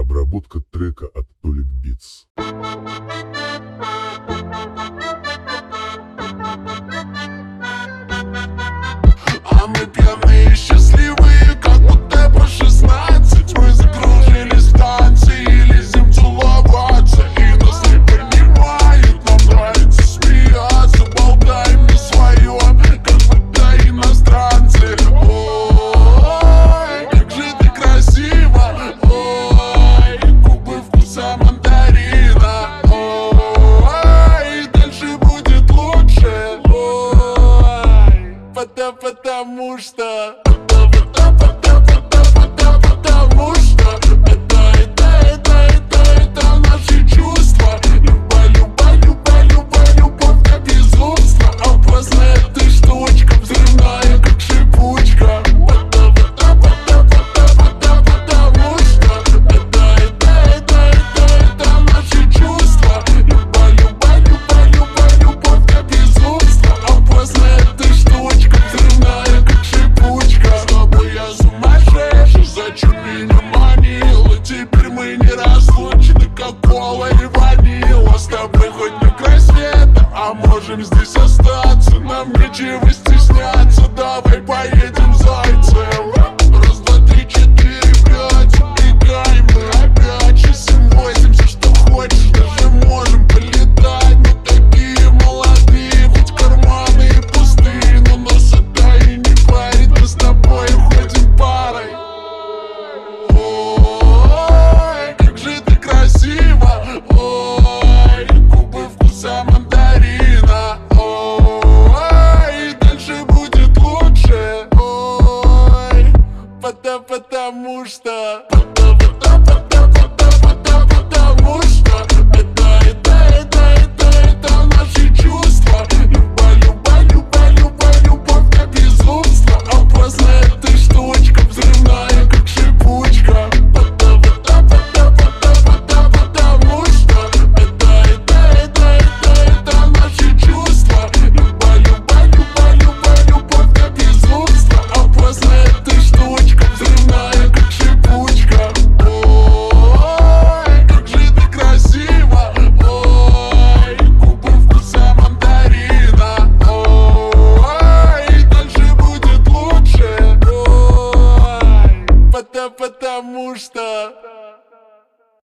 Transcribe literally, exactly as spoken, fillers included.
Обработка трека от Толик Битс. А мы пьяные, счастливые, как будто по шестнадцать. Мы закружили станции, лезем целоваться, и нас не понимают. Нам нравится смеяться, болтаем на своем, как будто иностранцы. Ой, как же ты красиво, ой, губы вкуса мандарина. Ой, дальше будет лучше, ой, потому, потому что Потому что это, это, это, это, это наши чувства. Люба, люба, люба, люба, любовь как безумство. Опасная ты штучка, взрывная как шипучка. Потому, потому, потому, потому что это, это, это, это, это наши чувства. Люба, люба, люба, люба, любовь как безумство. Опасная ты штучка, взрывная как шипучка. С тобой я сумасшедший, зачем меня манила? Теперь мы не